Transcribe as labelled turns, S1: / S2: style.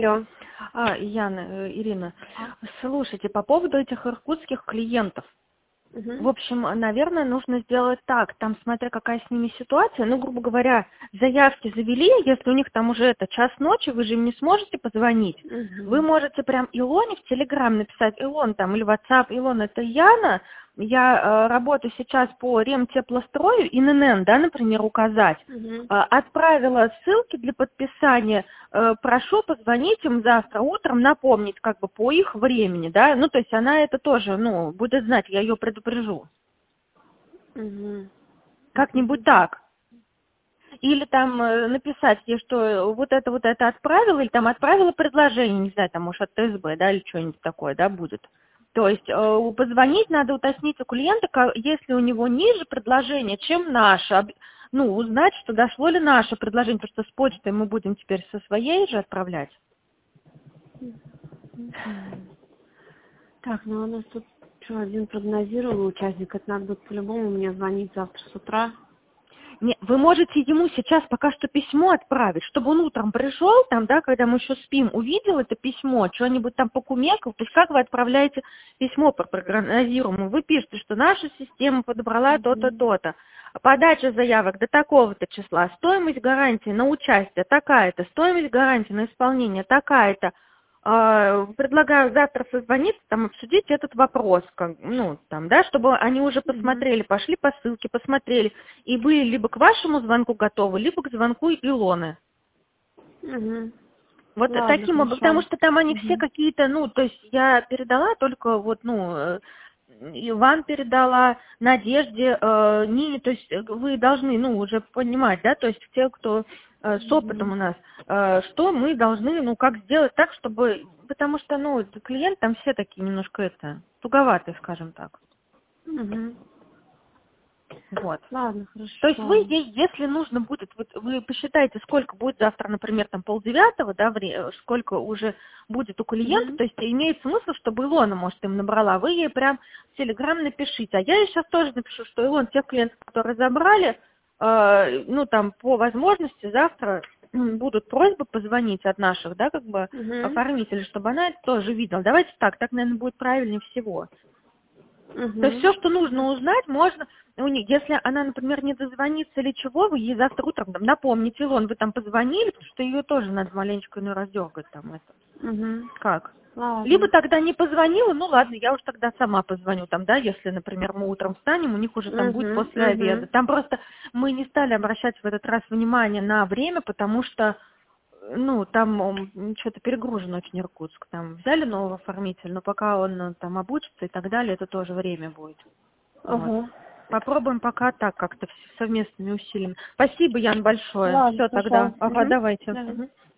S1: Алло.
S2: Яна, Ирина, слушайте, по поводу этих иркутских клиентов. В
S1: Угу.
S2: общем, наверное, нужно сделать так, там, смотря какая с ними ситуация, ну, грубо говоря, заявки завели, если у них там уже это час ночи, вы же им не сможете позвонить. Вы
S1: Угу.
S2: можете прям Илоне в Телеграм написать: Илон там, или WhatsApp: Илон, это Яна, я работаю сейчас по Ремтеплострою, ИНН, да, например, указать.
S1: Угу.
S2: Отправила ссылки для подписания, прошу позвонить им завтра утром, напомнить как бы по их времени, да, ну, то есть она это тоже, ну, будет знать, я ее предупрежу.
S1: Угу.
S2: Как-нибудь так. Или там написать ей, что вот это отправила, или там отправила предложение, не знаю, там, может, от ТСБ, да, или что-нибудь такое, да, будет. То есть позвонить надо, уточнить у клиента, если у него ниже предложение, чем наше, ну, узнать, что дошло ли наше предложение, потому что с почтой мы будем теперь со своей же отправлять.
S1: Так, ну у нас тут что, один прогнозируемый участник. Это надо будет по-любому мне звонить завтра с утра.
S2: Не, вы можете ему сейчас пока что письмо отправить, чтобы он утром пришел, там, да, когда мы еще спим, увидел это письмо, что-нибудь там покумекал, то есть как вы отправляете письмо по прогнозируемому, вы пишете, что наша система подобрала то-то,
S1: Угу.
S2: то-то, подача заявок до такого-то числа, стоимость гарантии на участие такая-то, стоимость гарантии на исполнение такая-то. Предлагаю завтра созвониться, там, обсудить этот вопрос, ну, там, да, чтобы они уже
S1: Угу.
S2: посмотрели, пошли по ссылке, посмотрели, и были либо к вашему звонку готовы, либо к звонку Илоны.
S1: Угу.
S2: Вот
S1: Ладно,
S2: таким образом,
S1: хорошо.
S2: потому что там они все
S1: Угу.
S2: какие-то, ну, то есть я передала только вот, ну, и вам передала, Надежде, Нине, то есть вы должны, ну, уже понимать, да, то есть те, кто с опытом у нас, что мы должны, ну, как сделать так, чтобы, потому что, ну, клиент там все такие немножко туговатые, скажем так.
S1: Угу.
S2: Вот.
S1: Ладно,
S2: То есть вы
S1: хорошо.
S2: ей, если нужно будет, вот вы посчитаете, сколько будет завтра, например, там 8:30, да, сколько уже будет у клиента,
S1: Угу.
S2: то есть имеет смысл, чтобы Илона, может, им набрала, вы ей прям в Телеграм напишите. А я ей сейчас тоже напишу, что Илон, тех клиентов, которые забрали, ну, там, по возможности завтра будут просьбы позвонить от наших, да, как бы
S1: Угу.
S2: оформителей, чтобы она это тоже видела. Давайте так, наверное, будет правильнее всего. То есть
S1: Угу.
S2: все, что нужно узнать, можно у них. Если она, например, не дозвонится или чего, вы ей завтра утром там напомните, Илон, вы там позвонили, потому что ее тоже надо маленечко раздергать там это.
S1: Угу.
S2: Как? Либо
S1: Ладно.
S2: тогда не позвонила, ну ладно, я уж тогда сама позвоню там, да, если, например, мы утром встанем, у них уже там будет
S1: Угу.
S2: после обеда.
S1: Угу.
S2: Там просто мы не стали обращать в этот раз внимание на время, потому что, ну, там что-то перегружен очень Иркутск. Там взяли нового оформителя, но пока он там обучится и так далее, это тоже время будет. Вот.
S1: Ага.
S2: Попробуем пока так как-то совместными усилиями. Спасибо, Ян, большое.
S1: Ладно,
S2: Все
S1: хорошо.
S2: тогда. Ага,
S1: Угу.
S2: давайте.
S1: Давай.
S2: Мгм.